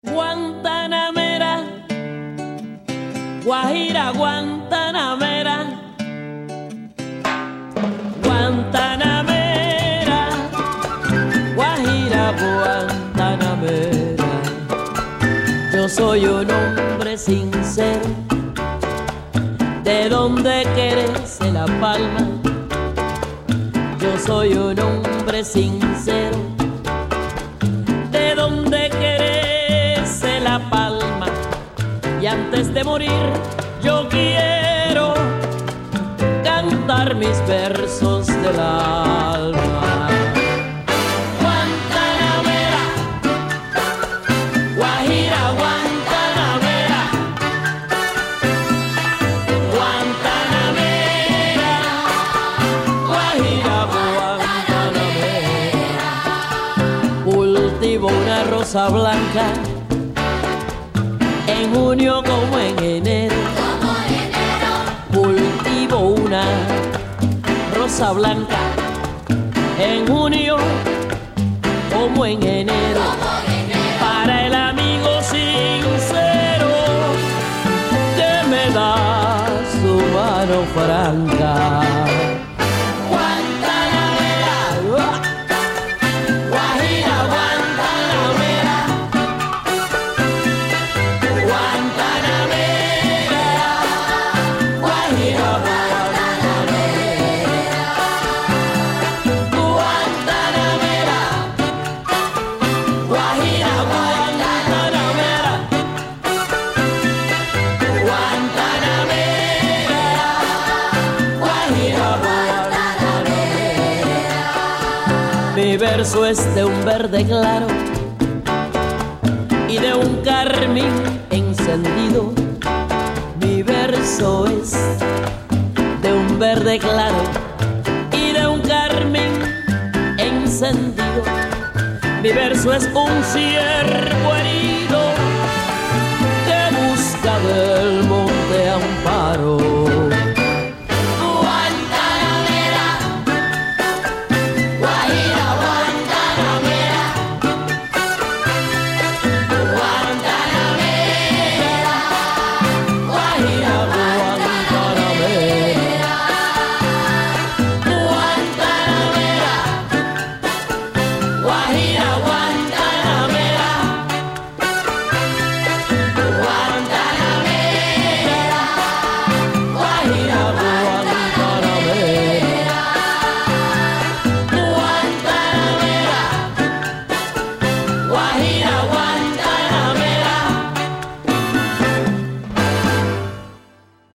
Guantanamera, Guajira, Guantanamera, Guantanamera, Guajira, Guantanamera. Yo soy un hombre sincero, de donde crece la palma. Yo soy un hombre sincero, de donde crece la palma. Y antes de morir yo quiero cantar mis versos del alma. Guantanamera, Guajira, Guantanamera, Guantanamera, Guajira, Guantanamera. Cultivo una rosa blanca en junio como en enero. Cultivo una rosa blanca en junio como en enero. Para el amigo sincero que me da su mano franca. Mi verso es de un verde claro y de un carmín encendido. Mi verso es de un verde claro y de un carmín encendido. Mi verso es un ciervo